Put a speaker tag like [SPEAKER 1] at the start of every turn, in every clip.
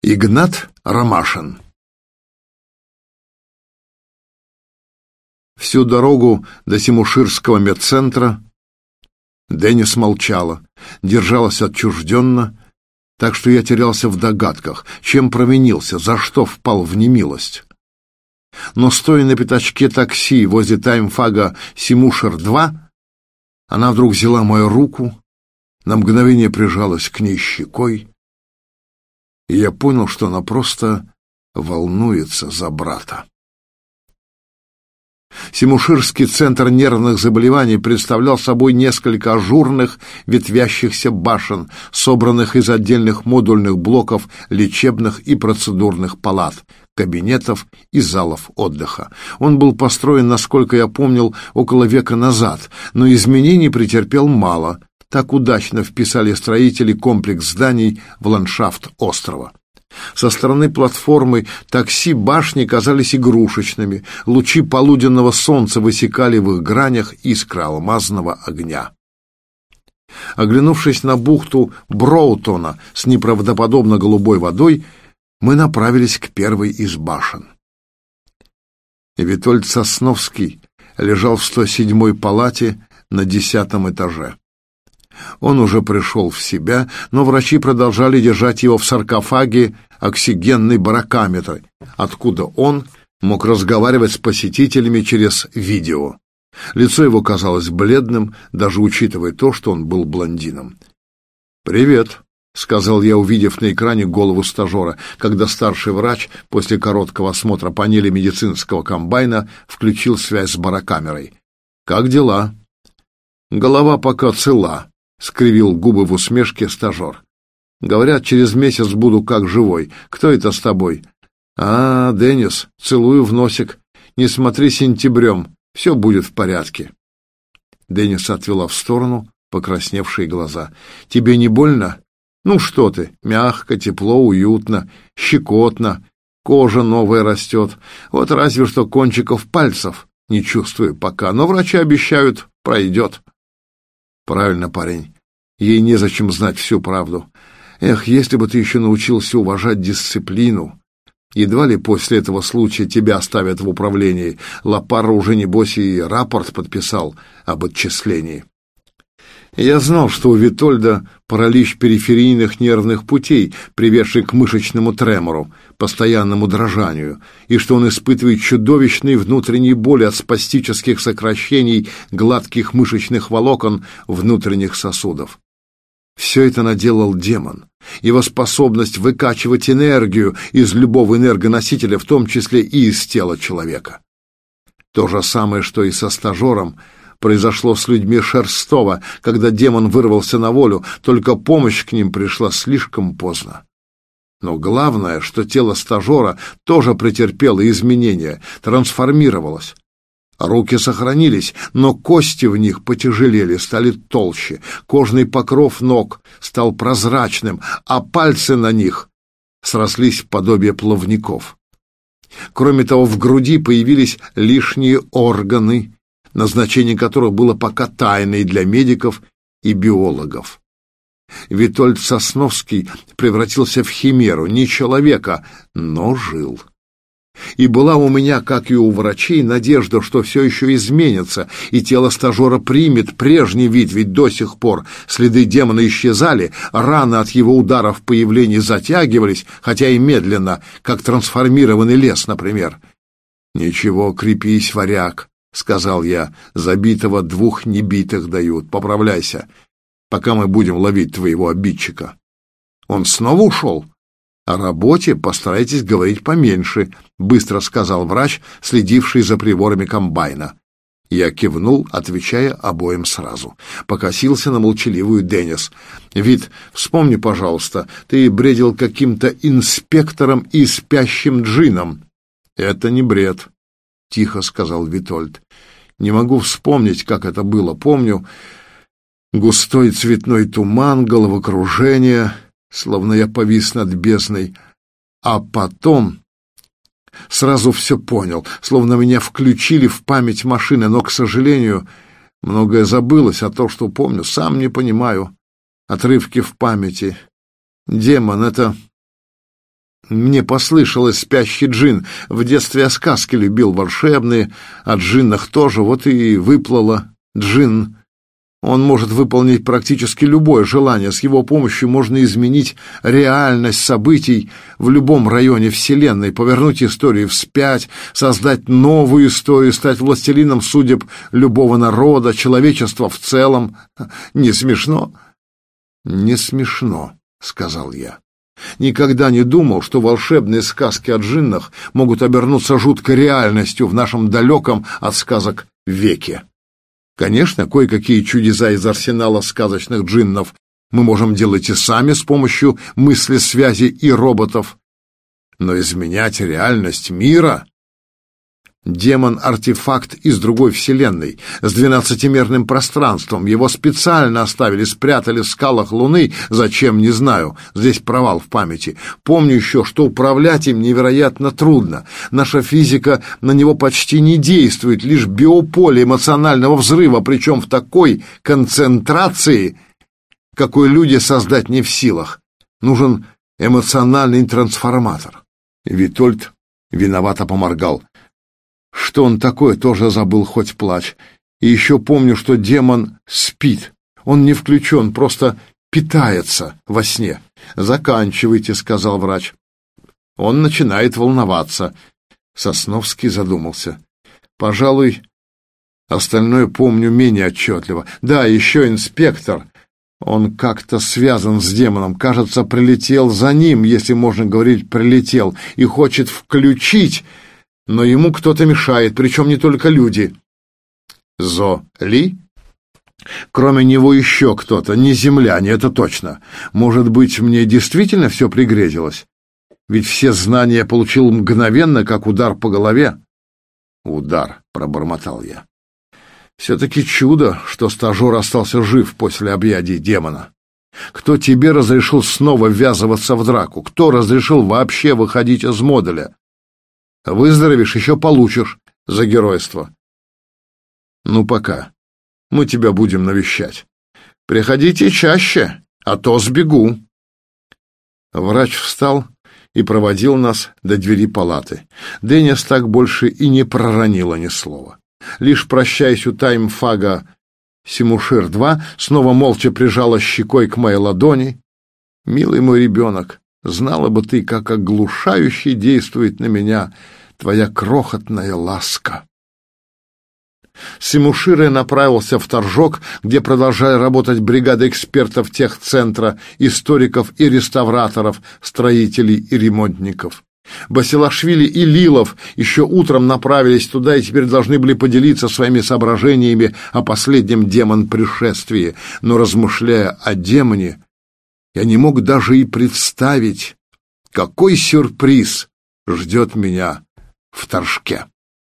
[SPEAKER 1] Игнат Ромашин. Всю дорогу до Симуширского медцентра Денис молчала, держалась отчужденно, так что я терялся в догадках, чем провинился, за что впал в немилость. Но стоя на пятачке такси возле таймфага Симушир-2, она вдруг взяла мою руку, на мгновение прижалась к ней щекой, и я понял, что она просто волнуется за брата. Симуширский центр нервных заболеваний представлял собой несколько ажурных ветвящихся башен, собранных из отдельных модульных блоков лечебных и процедурных палат, кабинетов и залов отдыха. Он был построен, насколько я помнил, около века назад, но изменений претерпел мало. Так удачно вписали строители комплекс зданий в ландшафт острова. Со стороны платформы такси башни казались игрушечными, лучи полуденного солнца высекали в их гранях искры алмазного огня. Оглянувшись на бухту Броутона с неправдоподобно голубой водой, мы направились к первой из башен. Витольд Сосновский лежал в 107-й палате на 10-м этаже. Он уже пришел в себя, но врачи продолжали держать его в саркофаге оксигенной барокаметры, откуда он мог разговаривать с посетителями через видео. Лицо его казалось бледным, даже учитывая то, что он был блондином. «Привет», — сказал я, увидев на экране голову стажера, когда старший врач после короткого осмотра панели медицинского комбайна включил связь с барокамерой. «Как дела?» «Голова пока цела», — скривил губы в усмешке стажер. «Говорят, через месяц буду как живой. Кто это с тобой?» «А, Денис, целую в носик. Не смотри сентябрем, все будет в порядке». Денис отвела в сторону покрасневшие глаза. «Тебе не больно?» «Ну что ты, мягко, тепло, уютно, щекотно, кожа новая растет. Вот разве что кончиков пальцев не чувствую пока, но врачи обещают, пройдет». «Правильно, парень. Ей незачем знать всю правду. Эх, если бы ты еще научился уважать дисциплину. Едва ли после этого случая тебя оставят в управлении. Лапара уже, небось, и рапорт подписал об отчислении». Я знал, что у Витольда паралич периферийных нервных путей, приведший к мышечному тремору, постоянному дрожанию, и что он испытывает чудовищные внутренние боли от спастических сокращений гладких мышечных волокон внутренних сосудов. Все это наделал демон. Его способность выкачивать энергию из любого энергоносителя, в том числе и из тела человека. То же самое, что и со стажером, произошло с людьми Шерстова, когда демон вырвался на волю, только помощь к ним пришла слишком поздно. Но главное, что тело стажера тоже претерпело изменения, трансформировалось. Руки сохранились, но кости в них потяжелели, стали толще, кожный покров ног стал прозрачным, а пальцы на них срослись в подобие плавников. Кроме того, в груди появились лишние органы, назначение которых было пока тайной для медиков и биологов. Витольд Сосновский превратился в химеру, не человека, но жил. И была у меня, как и у врачей, надежда, что все еще изменится, и тело стажера примет прежний вид, ведь до сих пор следы демона исчезали, раны от его ударов появления затягивались, хотя и медленно, как трансформированный лес, например. «Ничего, крепись, варяг», — сказал я, — «забитого двух небитых дают. Поправляйся, пока мы будем ловить твоего обидчика». «Он снова ушел?» «О работе постарайтесь говорить поменьше», — быстро сказал врач, следивший за приборами комбайна. Я кивнул, отвечая обоим сразу. Покосился на молчаливую Денис. «Вит, вспомни, пожалуйста, ты бредил каким-то инспектором и спящим джином». «Это не бред», — тихо сказал Витольд. «Не могу вспомнить, как это было. Помню густой цветной туман, головокружение, словно я повис над бездной. А потом сразу все понял, словно меня включили в память машины, но, к сожалению, многое забылось, а то, что помню, сам не понимаю. Отрывки в памяти. Демон — это Мне послышалось «спящий джин». В детстве я сказки любил волшебные, о джиннах тоже, вот и выплыло джин. Он может выполнить практически любое желание. С его помощью можно изменить реальность событий в любом районе Вселенной, повернуть историю вспять, создать новую историю, стать властелином судеб любого народа, человечества в целом. Не смешно? Не смешно, сказал я. Никогда не думал, что волшебные сказки о джиннах могут обернуться жуткой реальностью в нашем далеком от сказок веке. Конечно, кое-какие чудеса из арсенала сказочных джиннов мы можем делать и сами с помощью мысли-связи и роботов. Но изменять реальность мира... Демон-артефакт из другой вселенной, с 12-мерным пространством. Его специально оставили, спрятали в скалах Луны. Зачем, не знаю. Здесь провал в памяти. Помню еще, что управлять им невероятно трудно. Наша физика на него почти не действует. Лишь биополе эмоционального взрыва, причем в такой концентрации, какой люди создать не в силах. Нужен эмоциональный трансформатор. Витольд виновато поморгал. Что он такое, тоже забыл, хоть плачь. И еще помню, что демон спит. Он не включен, просто питается во сне. «Заканчивайте», — сказал врач. Он начинает волноваться. Сосновский задумался. «Пожалуй, остальное помню менее отчетливо. Да, еще инспектор. Он как-то связан с демоном. Кажется, прилетел за ним, если можно говорить «прилетел», и хочет включить... Но ему кто-то мешает, причем не только люди. Зо-Ли? Кроме него еще кто-то, не земляне, это точно. Может быть, мне действительно все пригрезилось? Ведь все знания я получил мгновенно, как удар по голове. Удар, пробормотал я. Все-таки чудо, что стажер остался жив после объятий демона. Кто тебе разрешил снова ввязываться в драку? Кто разрешил вообще выходить из модуля? Выздоровеешь, еще получишь за геройство. Ну, пока. Мы тебя будем навещать. Приходите чаще, а то сбегу. Врач встал и проводил нас до двери палаты. Деннис так больше и не проронила ни слова. Лишь прощаясь у таймфага Симушир-2, снова молча прижала щекой к моей ладони. Милый мой ребенок, знала бы ты, как оглушающе действует на меня твоя крохотная ласка. С Симуширой направился в Торжок, где продолжали работать бригады экспертов техцентра, историков и реставраторов, строителей и ремонтников. Басилашвили и Лилов еще утром направились туда и теперь должны были поделиться своими соображениями о последнем демон-пришествии. Но, размышляя о демоне, я не мог даже и представить, какой сюрприз ждет меня в Торжке.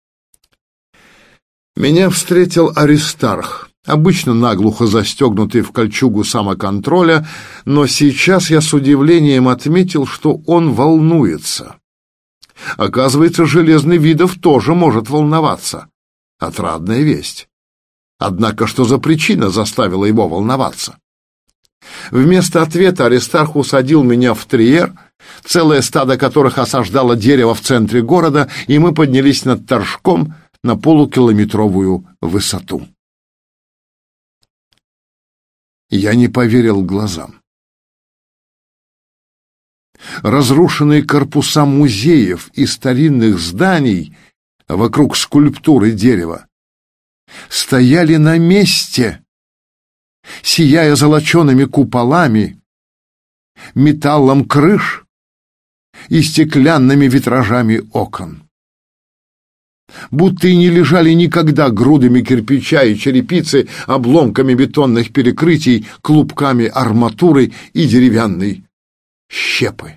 [SPEAKER 1] Меня встретил Аристарх, обычно наглухо застегнутый в кольчугу самоконтроля, но сейчас я с удивлением отметил, что он волнуется. Оказывается, Железный Видов тоже может волноваться. Отрадная весть. Однако что за причина заставила его волноваться? Вместо ответа Аристарх усадил меня в триер, целое стадо которых осаждало дерево в центре города, и мы поднялись над Торжком на полукилометровую высоту. Я не поверил глазам. Разрушенные корпуса музеев и старинных зданий вокруг скульптуры дерева стояли на месте, сияя золочеными куполами, металлом крыш и стеклянными витражами окон. Будто и не лежали никогда грудами кирпича и черепицы, обломками бетонных перекрытий, клубками арматуры и деревянной щепы.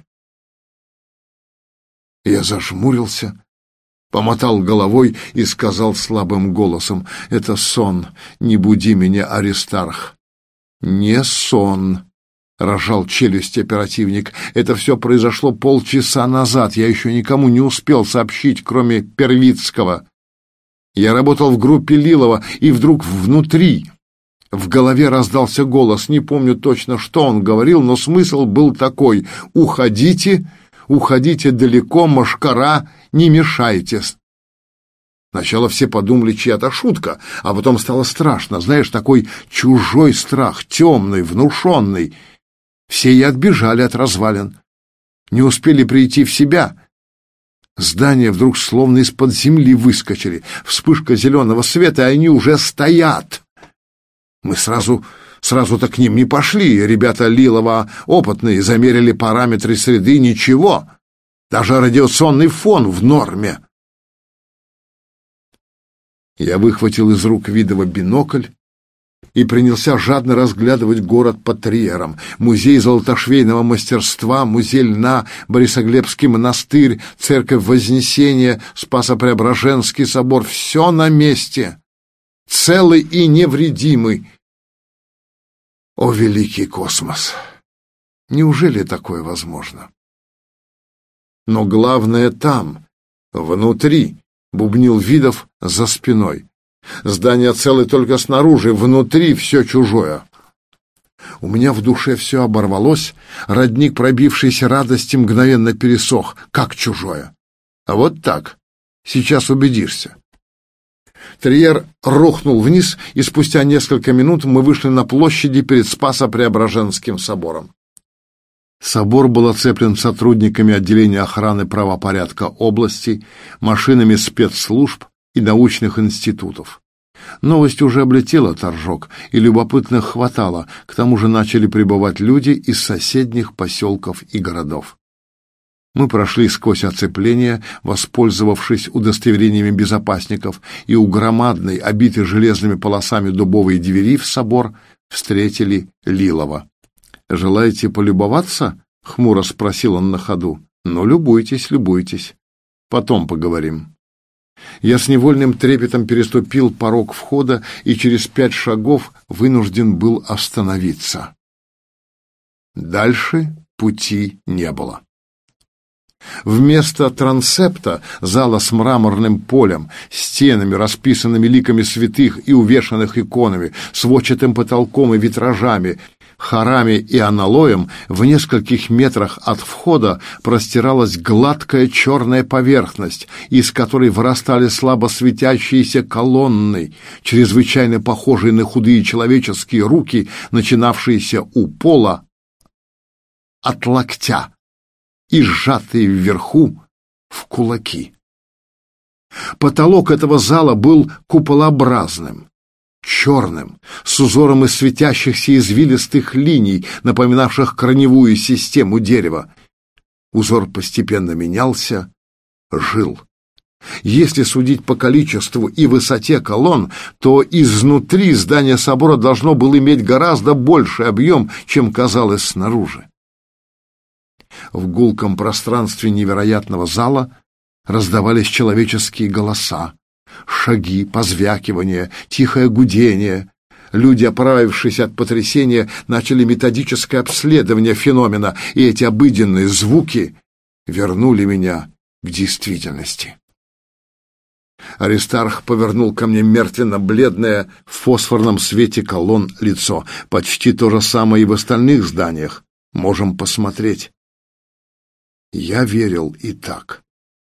[SPEAKER 1] Я зажмурился, помотал головой и сказал слабым голосом: «Это сон, не буди меня, Аристарх». «Не сон», — разжал челюсть оперативник. «Это все произошло полчаса назад. Я еще никому не успел сообщить, кроме Первицкого. Я работал в группе Лилова, и вдруг внутри, в голове раздался голос. Не помню точно, что он говорил, но смысл был такой: уходите, Уходите далеко, мошкара, не мешайте. Сначала все подумали, чья-то шутка, а потом стало страшно. Знаешь, такой чужой страх, темный, внушенный. Все и отбежали от развалин. Не успели прийти в себя. Здания вдруг словно из-под земли выскочили. Вспышка зеленого света, и они уже стоят. Мы сразу-то к ним не пошли. Ребята Лилова опытные, замерили параметры среды, ничего. Даже радиационный фон в норме. Я выхватил из рук Видова бинокль и принялся жадно разглядывать город под Триером. Музей золотошвейного мастерства, музей льна, Борисоглебский монастырь, церковь Вознесения, Спасо-Преображенский собор — все на месте, целый и невредимый. О, великий космос! Неужели такое возможно? Но главное там, внутри, бубнил Видов за спиной. Здание целое только снаружи, внутри все чужое. У меня в душе все оборвалось, родник пробившейся радости мгновенно пересох. Как чужое? А вот так. Сейчас убедишься. Триер рухнул вниз, и спустя несколько минут мы вышли на площади перед Спасо-Преображенским собором. Собор был оцеплен сотрудниками отделения охраны правопорядка области, машинами спецслужб и научных институтов. Новость уже облетела Торжок, и любопытных хватало, к тому же начали прибывать люди из соседних поселков и городов. Мы прошли сквозь оцепление, воспользовавшись удостоверениями безопасников, и у громадной, обитой железными полосами дубовой двери в собор встретили Лилова. «Желаете полюбоваться?» — хмуро спросил он на ходу. «Ну, любуйтесь, любуйтесь. Потом поговорим». Я с невольным трепетом переступил порог входа и через 5 шагов вынужден был остановиться. Дальше пути не было. Вместо трансепта, зала с мраморным полем, стенами, расписанными ликами святых и увешанных иконами, сводчатым потолком и витражами, хорами и аналоем, в нескольких метрах от входа простиралась гладкая черная поверхность, из которой вырастали слабо светящиеся колонны, чрезвычайно похожие на худые человеческие руки, начинавшиеся у пола от локтя и сжатые вверху в кулаки. Потолок этого зала был куполообразным, черным, с узором из светящихся извилистых линий, напоминавших корневую систему дерева. Узор постепенно менялся, жил. Если судить по количеству и высоте колонн, то изнутри здание собора должно было иметь гораздо больший объем, чем казалось снаружи. В гулком пространстве невероятного зала раздавались человеческие голоса, шаги, позвякивания, тихое гудение. Люди, оправившись от потрясения, начали методическое обследование феномена, и эти обыденные звуки вернули меня к действительности. Аристарх повернул ко мне мертвенно-бледное в фосфорном свете колонн лицо. Почти то же самое и в остальных зданиях. Можем посмотреть. Я верил и так.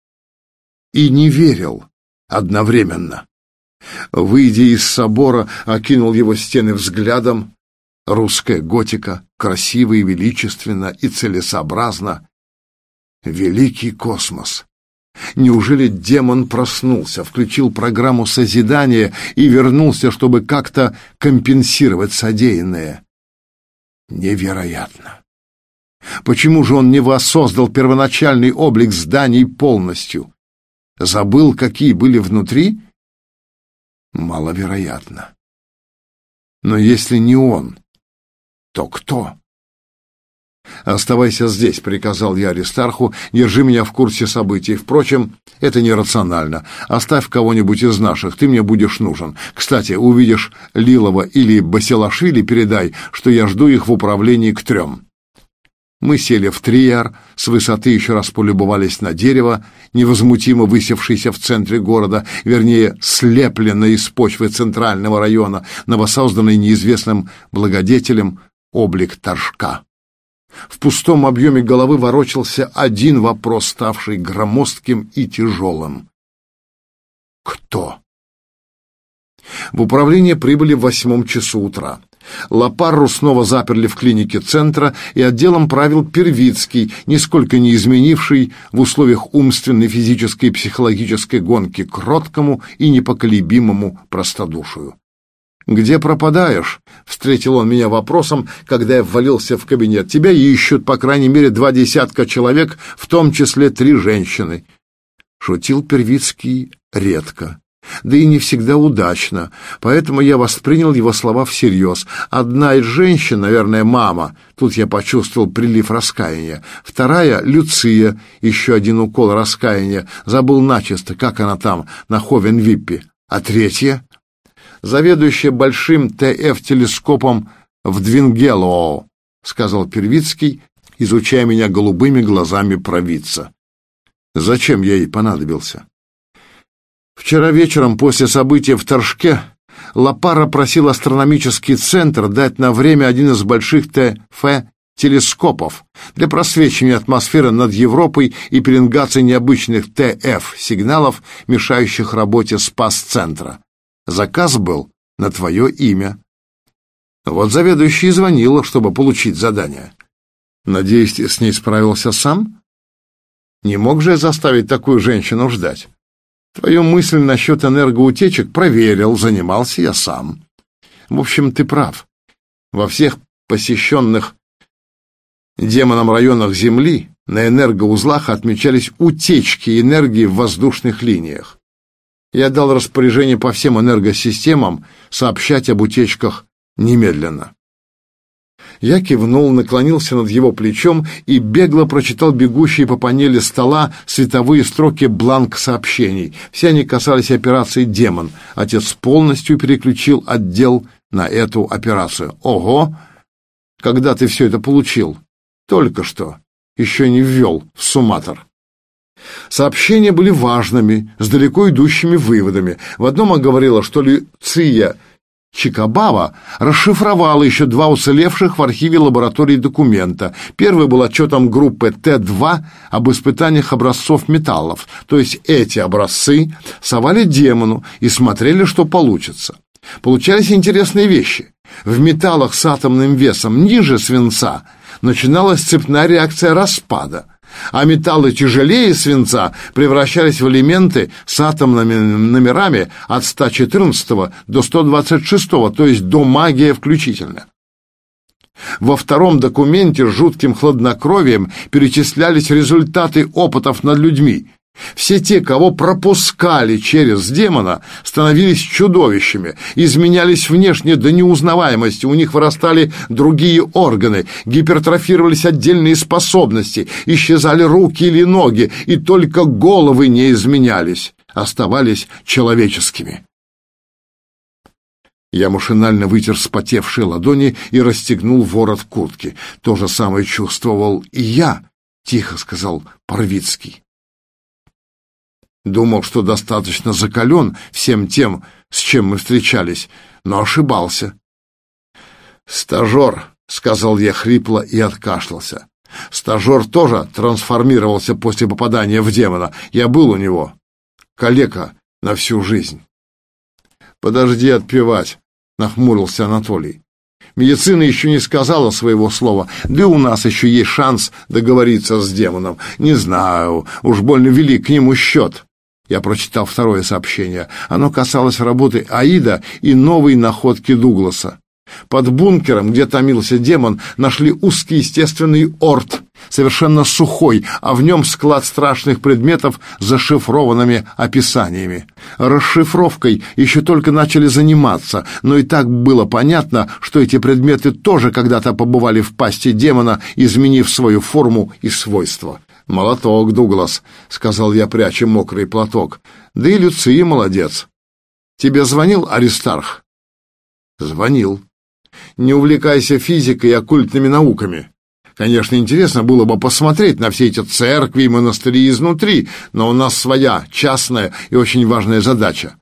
[SPEAKER 1] И не верил одновременно. Выйдя из собора, окинул его стены взглядом. Русская готика, красиво и величественно, и целесообразно. Великий космос! Неужели демон проснулся, включил программу созидания и вернулся, чтобы как-то компенсировать содеянное? Невероятно! Почему же он не воссоздал первоначальный облик зданий полностью? Забыл, какие были внутри? Маловероятно. Но если не он, то кто? «Оставайся здесь», — приказал я Аристарху, — «держи меня в курсе событий. Впрочем, это нерационально. Оставь кого-нибудь из наших, ты мне будешь нужен. Кстати, увидишь Лилова или Басилашвили, передай, что я жду их в управлении к 3. Мы сели в Триер, с высоты еще раз полюбовались на дерево, невозмутимо высевшееся в центре города, вернее, слепленное из почвы центрального района, новосозданный неизвестным благодетелем облик Торжка. В пустом объеме головы ворочался один вопрос, ставший громоздким и тяжелым. Кто? В управление прибыли в 8 часу утра. Лапарру снова заперли в клинике центра, и отделом правил Первицкий, нисколько не изменивший в условиях умственной, физической и психологической гонки к кроткому и непоколебимому простодушию. «Где пропадаешь?» — встретил он меня вопросом, когда я ввалился в кабинет. «Тебя ищут, по крайней мере, 20 человек, в том числе 3 женщины». Шутил Первицкий редко, да и не всегда удачно, поэтому я воспринял его слова всерьез. Одна из женщин, наверное, мама, тут я почувствовал прилив раскаяния. Вторая — Люция, еще один укол раскаяния, забыл начисто, как она там, на Ховен-Виппе. А третья — заведующая большим ТФ-телескопом в Двингелоу, сказал Первицкий, изучая меня голубыми глазами провидца. Зачем я ей понадобился? Вчера вечером после события в Торжке Лапарра просил астрономический центр дать на время один из больших ТФ-телескопов для просвечивания атмосферы над Европой и пеленгации необычных ТФ-сигналов, мешающих работе спас-центра. Заказ был на твое имя. Вот заведующая звонила, чтобы получить задание. Надеюсь, ты с ней справился сам? Не мог же я заставить такую женщину ждать? Твою мысль насчет энергоутечек проверил, занимался я сам. В общем, ты прав. Во всех посещенных демоном районах Земли на энергоузлах отмечались утечки энергии в воздушных линиях. Я дал распоряжение по всем энергосистемам сообщать об утечках немедленно. Я кивнул, наклонился над его плечом и бегло прочитал бегущие по панели стола световые строки бланк сообщений. Все они касались операции «Демон». Отец полностью переключил отдел на эту операцию. Ого! Когда ты все это получил? Только что. Еще не ввел в сумматор. Сообщения были важными, с далеко идущими выводами. В одном она говорила, что Люция Чикабава расшифровала еще 2 уцелевших в архиве лаборатории документа. Первый был отчетом группы Т-2 об испытаниях образцов металлов, то есть эти образцы совали демону и смотрели, что получится. Получались интересные вещи. В металлах с атомным весом ниже свинца начиналась цепная реакция распада, а металлы тяжелее свинца превращались в элементы с атомными номерами от 114 до 126, то есть до магии включительно. Во втором документе с жутким хладнокровием перечислялись результаты опытов над людьми. Все те, кого пропускали через демона, становились чудовищами, изменялись внешне до неузнаваемости, у них вырастали другие органы, гипертрофировались отдельные способности, исчезали руки или ноги, и только головы не изменялись, оставались человеческими. Я машинально вытер вспотевшие ладони и расстегнул ворот куртки. То же самое чувствовал и я, тихо сказал Парвицкий. Думал, что достаточно закален всем тем, с чем мы встречались, но ошибался. «Стажер», — сказал я хрипло и откашлялся. «Стажер тоже трансформировался после попадания в демона. Я был у него. Калека на всю жизнь». «Подожди отпевать», — нахмурился Анатолий. «Медицина еще не сказала своего слова, да и у нас еще есть шанс договориться с демоном. Не знаю, уж больно велик к нему счет». Я прочитал второе сообщение. Оно касалось работы Аида и новой находки Дугласа. Под бункером, где томился демон, нашли узкий естественный орд, совершенно сухой, а в нем склад страшных предметов с зашифрованными описаниями. Расшифровкой еще только начали заниматься, но и так было понятно, что эти предметы тоже когда-то побывали в пасти демона, изменив свою форму и свойства. «Молоток, Дуглас», — сказал я, пряча мокрый платок. «Да и Люция молодец. Тебе звонил Аристарх?» «Звонил. Не увлекайся физикой и оккультными науками. Конечно, интересно было бы посмотреть на все эти церкви и монастыри изнутри, но у нас своя, частная и очень важная задача.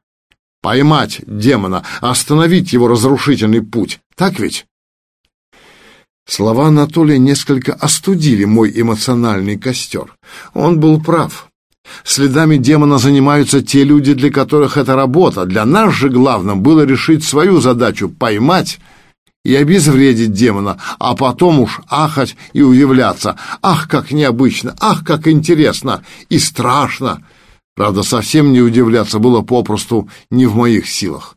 [SPEAKER 1] Поймать демона, остановить его разрушительный путь. Так ведь?» Слова Анатолия несколько остудили мой эмоциональный костер. Он был прав. Следами демона занимаются те люди, для которых это работа. Для нас же главным было решить свою задачу — поймать и обезвредить демона, а потом уж ахать и удивляться. Ах, как необычно, ах, как интересно и страшно. Правда, совсем не удивляться было попросту не в моих силах.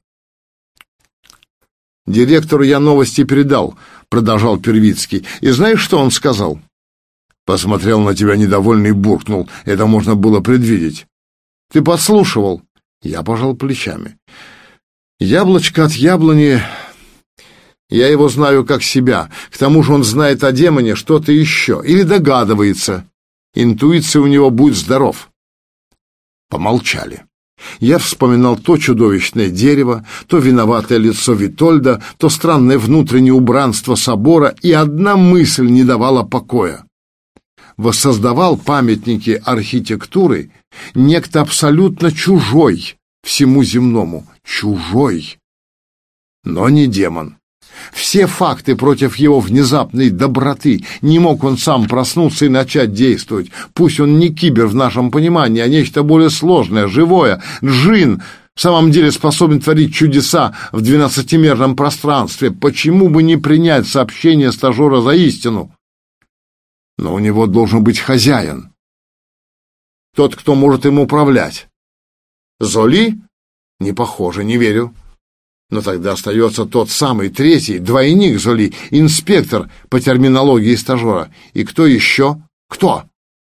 [SPEAKER 1] «Директору я новости передал», — продолжал Первицкий. «И знаешь, что он сказал?» Посмотрел на тебя недовольно и буркнул. Это можно было предвидеть. «Ты подслушивал?» Я пожал плечами. «Яблочко от яблони... Я его знаю как себя. К тому же он знает о демоне что-то еще. Или догадывается. Интуиция у него, будь здоров». Помолчали. Я вспоминал то чудовищное дерево, то виноватое лицо Витольда, то странное внутреннее убранство собора, и одна мысль не давала покоя. Воссоздавал памятники архитектуры некто абсолютно чужой всему земному. Чужой. Но не демон. Все факты против его внезапной доброты. Не мог он сам проснуться и начать действовать. Пусть он не кибер в нашем понимании, а нечто более сложное, живое. Джин в самом деле способен творить чудеса в 12-мерном пространстве. Почему бы не принять сообщение стажера за истину? Но у него должен быть хозяин. Тот, кто может им управлять. Золи? Не похоже, не верю. Но тогда остается тот самый третий, двойник Золи, инспектор по терминологии стажера. И кто еще? Кто?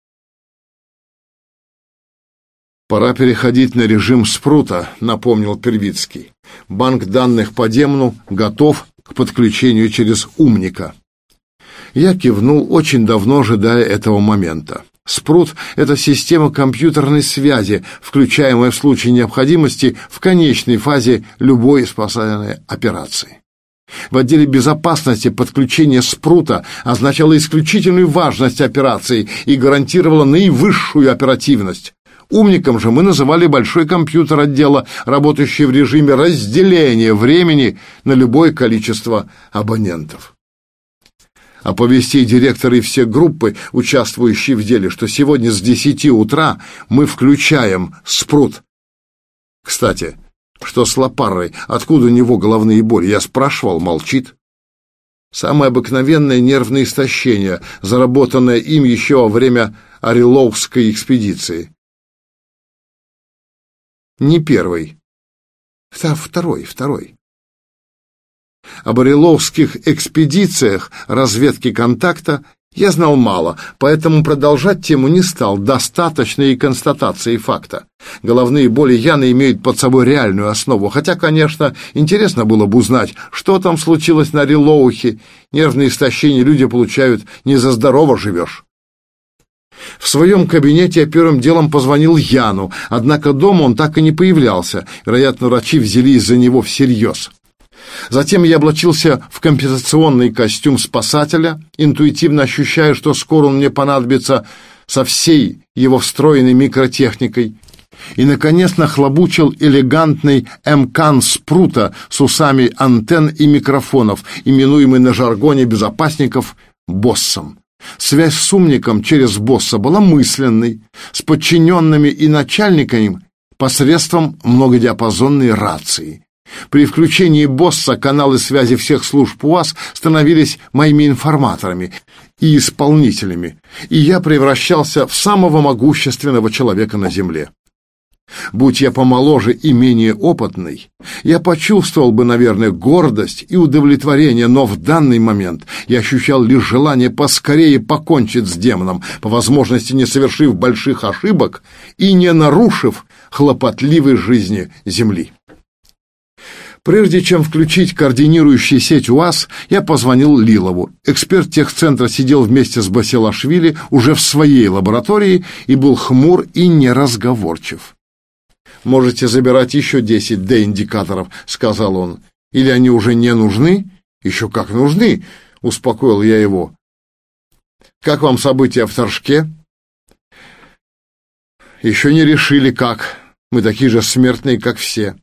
[SPEAKER 1] «Пора переходить на режим Спрута», — напомнил Первицкий. «Банк данных по демону готов к подключению через умника». Я кивнул, очень давно ожидая этого момента. Спрут — это система компьютерной связи, включаемая в случае необходимости в конечной фазе любой спасательной операции. В отделе безопасности подключение Спрута означало исключительную важность операции и гарантировало наивысшую оперативность. Умником же мы называли большой компьютер отдела, работающий в режиме разделения времени на любое количество абонентов. Оповести директора и все группы, участвующие в деле, что сегодня с 10 утра мы включаем Спрут. Кстати, что с Лапаррой? Откуда у него головные боли? Я спрашивал, молчит. Самое обыкновенное нервное истощение, заработанное им еще во время Ореловской экспедиции. Не первый. Второй. Об ореловских экспедициях разведки контакта я знал мало, поэтому продолжать тему не стал, достаточно и констатации факта. Головные боли Яны имеют под собой реальную основу, хотя, конечно, интересно было бы узнать, что там случилось на Орелоухе. Нервные истощения люди получают не за здорово живешь. В своем кабинете я первым делом позвонил Яну, однако дома он так и не появлялся, вероятно, врачи взялись за него всерьез. Затем я облачился в компенсационный костюм спасателя, интуитивно ощущая, что скоро он мне понадобится со всей его встроенной микротехникой, и, наконец, нахлобучил элегантный МКАН Спрута с усами антенн и микрофонов, именуемый на жаргоне безопасников «боссом». Связь с умником через босса была мысленной, с подчиненными и начальниками посредством многодиапазонной рации. При включении босса каналы связи всех служб УАЗ становились моими информаторами и исполнителями, и я превращался в самого могущественного человека на Земле. Будь я помоложе и менее опытный, я почувствовал бы, наверное, гордость и удовлетворение, но в данный момент я ощущал лишь желание поскорее покончить с демоном, по возможности не совершив больших ошибок и не нарушив хлопотливой жизни Земли. Прежде чем включить координирующую сеть УАЗ, я позвонил Лилову. Эксперт техцентра сидел вместе с Басилашвили уже в своей лаборатории и был хмур и неразговорчив. «Можете забирать еще 10 Д-индикаторов», — сказал он. «Или они уже не нужны?» «Еще как нужны», — успокоил я его. «Как вам события в Торжке?» «Еще не решили, как. Мы такие же смертные, как все».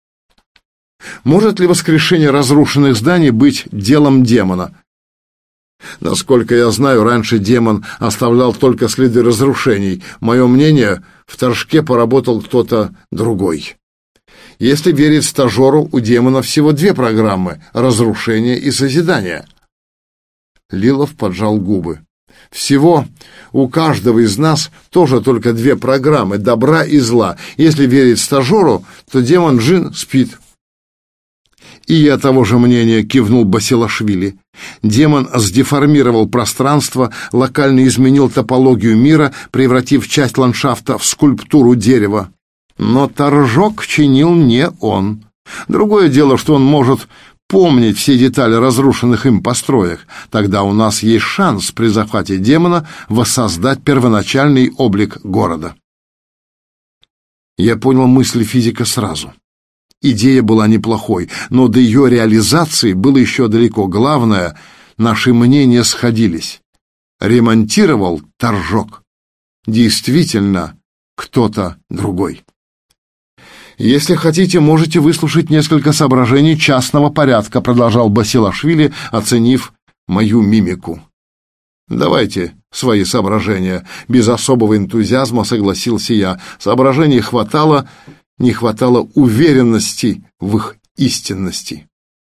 [SPEAKER 1] «Может ли воскрешение разрушенных зданий быть делом демона?» Насколько я знаю, раньше демон оставлял только следы разрушений. Мое мнение, в Торжке поработал кто-то другой. Если верить стажеру, у демона всего 2 программы — разрушение и созидание. Лилов поджал губы. Всего у каждого из нас тоже только 2 программы — добра и зла. Если верить стажеру, то демон Джин спит. «И я того же мнения», — кивнул Басилашвили. «Демон сдеформировал пространство, локально изменил топологию мира, превратив часть ландшафта в скульптуру дерева. Но Торжок чинил не он. Другое дело, что он может помнить все детали разрушенных им построек. Тогда у нас есть шанс при захвате демона воссоздать первоначальный облик города». Я понял мысли физика сразу. Идея была неплохой, но до ее реализации было еще далеко. Главное, наши мнения сходились. Ремонтировал Торжок. Действительно, кто-то другой. «Если хотите, можете выслушать несколько соображений частного порядка», продолжал Басилашвили, оценив мою мимику. «Давайте свои соображения», — без особого энтузиазма согласился я. Соображений хватало, не хватало уверенности в их истинности.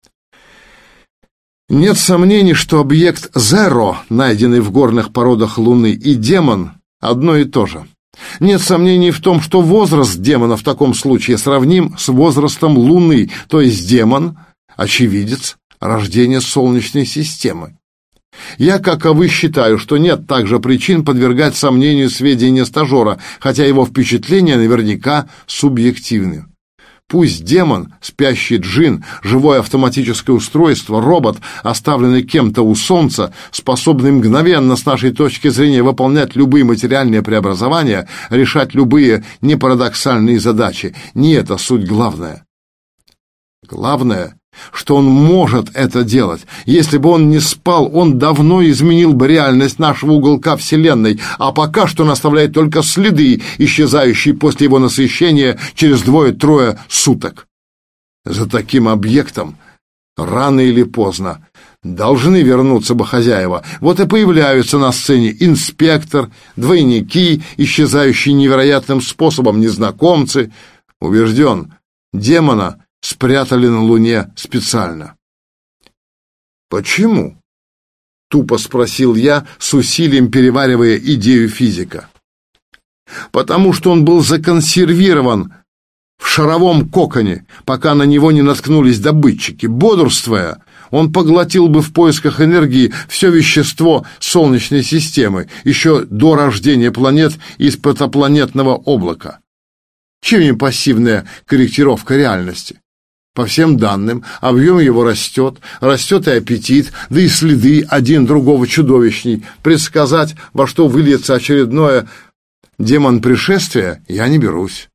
[SPEAKER 1] Нет сомнений, что объект Зеро, найденный в горных породах Луны, и демон — одно и то же. Нет сомнений в том, что возраст демона в таком случае сравним с возрастом Луны, то есть демон — очевидец рождения Солнечной системы. Я, как и вы, считаю, что нет также причин подвергать сомнению сведения стажера, хотя его впечатления наверняка субъективны. Пусть демон, спящий джин, живое автоматическое устройство, робот, оставленный кем-то у Солнца, способный мгновенно с нашей точки зрения выполнять любые материальные преобразования, решать любые непарадоксальные задачи. Не это суть главная. Главное, что он может это делать. Если бы он не спал, он давно изменил бы реальность нашего уголка Вселенной, а пока что он оставляет только следы, исчезающие после его насыщения через 2-3 суток. За таким объектом рано или поздно должны вернуться бы хозяева. Вот и появляются на сцене инспектор, двойники, исчезающие невероятным способом незнакомцы. Убежден, демона спрятали на Луне специально. «Почему?» — тупо спросил я, с усилием переваривая идею физика. «Потому что он был законсервирован в шаровом коконе, пока на него не наткнулись добытчики. Бодрствуя, он поглотил бы в поисках энергии все вещество Солнечной системы еще до рождения планет из протопланетного облака. Чем не пассивная корректировка реальности? По всем данным, объем его растет и аппетит, да и следы один другого чудовищней. Предсказать, во что выльется очередное демон-пришествие, я не берусь».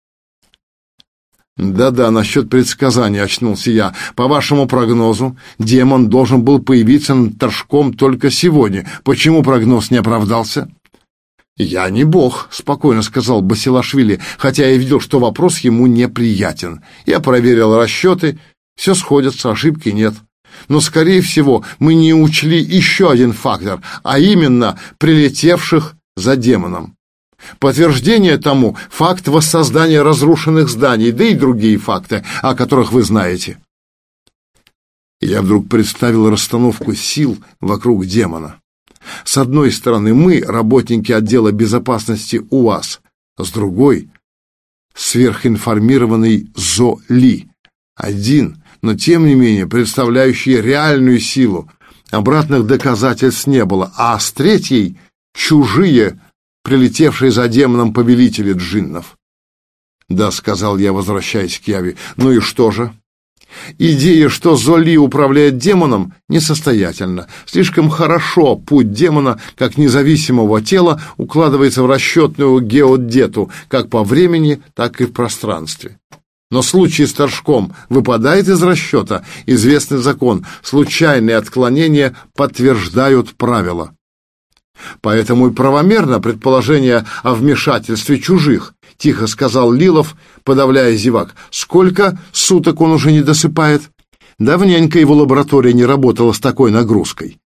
[SPEAKER 1] «Да-да, насчет предсказания», — очнулся я. «По вашему прогнозу, демон должен был появиться над Торжком только сегодня. Почему прогноз не оправдался?» «Я не бог», — спокойно сказал Басилашвили, хотя я видел, что вопрос ему неприятен. Я проверил расчеты, все сходится, ошибки нет. Но, скорее всего, мы не учли еще один фактор, а именно прилетевших за демоном. Подтверждение тому — факт воссоздания разрушенных зданий, да и другие факты, о которых вы знаете. Я вдруг представил расстановку сил вокруг демона. С одной стороны, мы, работники отдела безопасности УАЗ, с другой — сверхинформированный Зо-Ли. Один, но тем не менее представляющий реальную силу. Обратных доказательств не было. А с третьей — чужие, прилетевшие за демоном повелители джиннов. «Да», — сказал я, возвращаясь к Яве. «Ну и что же?» Идея, что Зо-Ли управляет демоном, несостоятельна. Слишком хорошо путь демона, как независимого тела, укладывается в расчетную геодету, как по времени, так и в пространстве. Но случай с Торжком выпадает из расчета. Известный закон. Случайные отклонения подтверждают правила. Поэтому и правомерно предположение о вмешательстве чужих, тихо сказал Лилов, подавляя зевак. Сколько суток он уже не досыпает? Давненько его лаборатория не работала с такой нагрузкой.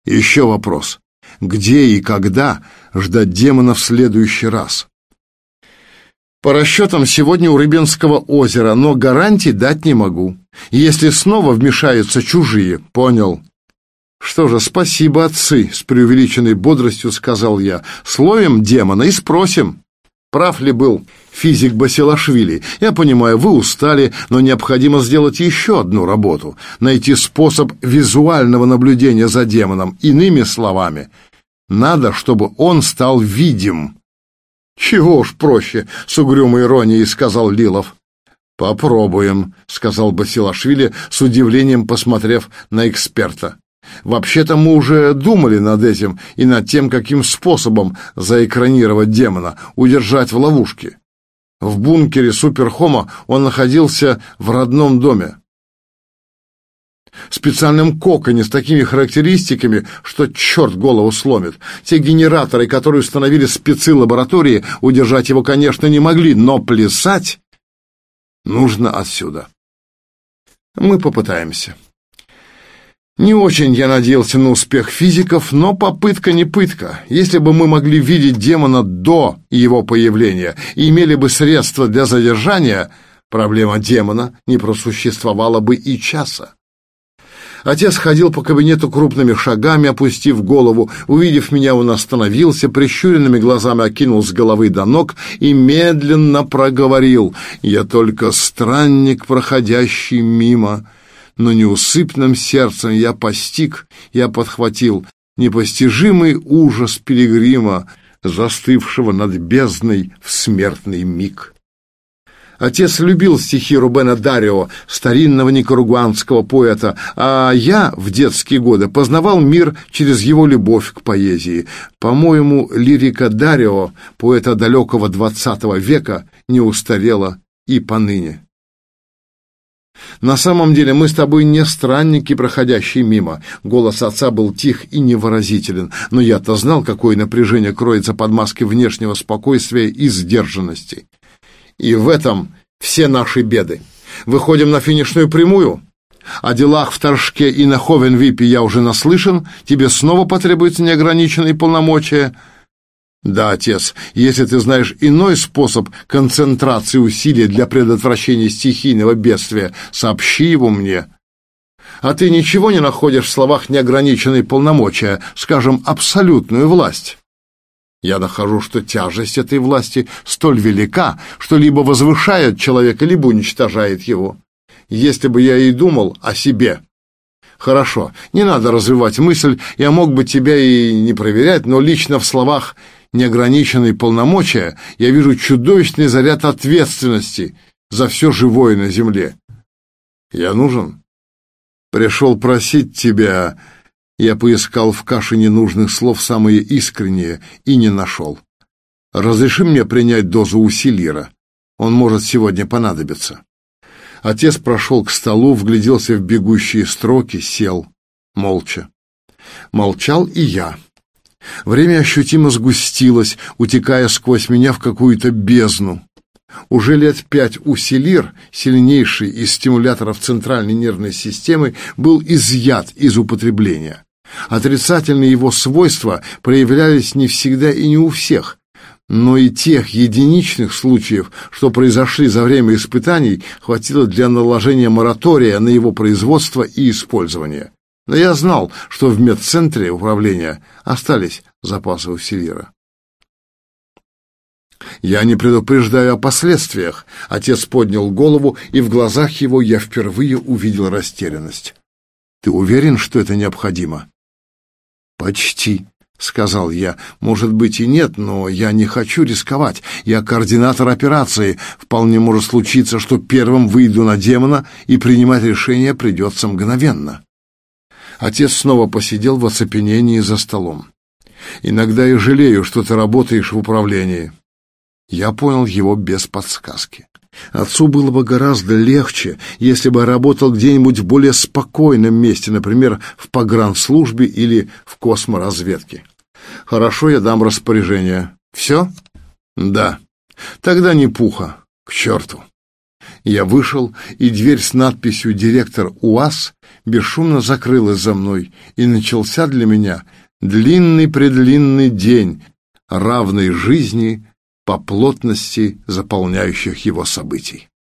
[SPEAKER 1] Еще вопрос. Где и когда ждать демона в следующий раз? По расчетам, сегодня у Рыбинского озера, но гарантий дать не могу. Если снова вмешаются чужие, понял? Что же, спасибо, отцы, с преувеличенной бодростью сказал я. Словим демона и спросим. Прав ли был физик Басилашвили? Я понимаю, вы устали, но необходимо сделать еще одну работу. Найти способ визуального наблюдения за демоном. Иными словами, надо, чтобы он стал видим. Чего уж проще, с угрюмой иронией сказал Лилов. Попробуем, сказал Басилашвили, с удивлением посмотрев на эксперта. Вообще-то мы уже думали над этим и над тем, каким способом заэкранировать демона, удержать в ловушке. В бункере Суперхома он находился в родном доме. В специальном коконе с такими характеристиками, что черт голову сломит. Те генераторы, которые установили спецы лаборатории, удержать его, конечно, не могли, но плясать нужно отсюда. Мы попытаемся. Не очень я надеялся на успех физиков, но попытка не пытка. Если бы мы могли видеть демона до его появления и имели бы средства для задержания, проблема демона не просуществовала бы и часа. Отец ходил по кабинету крупными шагами, опустив голову. Увидев меня, он остановился, прищуренными глазами окинул с головы до ног и медленно проговорил: «Я только странник, проходящий мимо». Но неусыпным сердцем я постиг, я подхватил непостижимый ужас пилигрима, застывшего над бездной в смертный миг. Отец любил стихи Рубена Дарио, старинного никарагуанского поэта, а я в детские годы познавал мир через его любовь к поэзии. По-моему, лирика Дарио, поэта далекого XX века, не устарела и поныне. На самом деле мы с тобой не странники, проходящие мимо. Голос отца был тих и невыразителен, но я-то знал, какое напряжение кроется под маской внешнего спокойствия и сдержанности. И в этом все наши беды. Выходим на финишную прямую. О делах в Торжке и на Ховенвипе я уже наслышан. Тебе снова потребуются неограниченные полномочия. Да, отец, если ты знаешь иной способ концентрации усилий для предотвращения стихийного бедствия, сообщи его мне. А ты ничего не находишь в словах неограниченные полномочия, скажем, абсолютную власть? Я нахожу, что тяжесть этой власти столь велика, что либо возвышает человека, либо уничтожает его. Если бы я и думал о себе... Хорошо, не надо развивать мысль, я мог бы тебя и не проверять, но лично в словах неограниченные полномочия я вижу чудовищный заряд ответственности за все живое на земле. Я нужен? Пришел просить тебя... Я поискал в каше ненужных слов самые искренние и не нашел. Разреши мне принять дозу усилира. Он может сегодня понадобиться. Отец прошел к столу, вгляделся в бегущие строки, сел, молча. Молчал и я. Время ощутимо сгустилось, утекая сквозь меня в какую-то бездну. Уже лет 5 усилир, сильнейший из стимуляторов центральной нервной системы, был изъят из употребления. Отрицательные его свойства проявлялись не всегда и не у всех, но и тех единичных случаев, что произошли за время испытаний, хватило для наложения моратория на его производство и использование. Но я знал, что в медцентре управления остались запасы усилира. «Я не предупреждаю о последствиях», — отец поднял голову, и в глазах его я впервые увидел растерянность. «Ты уверен, что это необходимо?» «Почти», — сказал я. «Может быть и нет, но я не хочу рисковать. Я координатор операции. Вполне может случиться, что первым выйду на демона, и принимать решение придется мгновенно». Отец снова посидел в оцепенении за столом. «Иногда я жалею, что ты работаешь в управлении». Я понял его без подсказки. Отцу было бы гораздо легче, если бы работал где-нибудь в более спокойном месте, например, в погранслужбе или в косморазведке. Хорошо, я дам распоряжение. Все? Да. Тогда не пуха. К черту. Я вышел, и дверь с надписью «Директор УАЗ» бесшумно закрылась за мной, и начался для меня длинный-предлинный день, равный жизни по плотности заполняющих его событий.